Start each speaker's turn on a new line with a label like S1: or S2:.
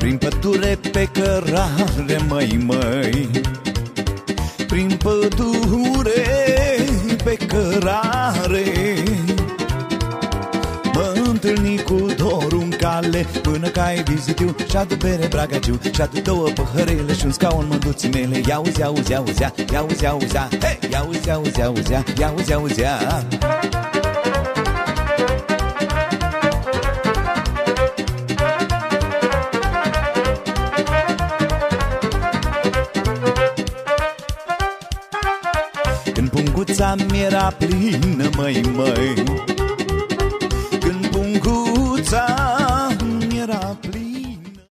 S1: Prin pădure pe cărare, măi, măi, prin pădure pe cărare, mă întâlni cu dorul în cale, până că ai vizitiu și-adu bere bragagiu, și-adu două păhărele și un scaun mânduții mele. Ia-uzi, auzi, auzea, ia-uzi, auzea, hey! Ia-uzi, auzi, auzea, ia-uzi, auzea. Când punguța mi era plină, măi, măi,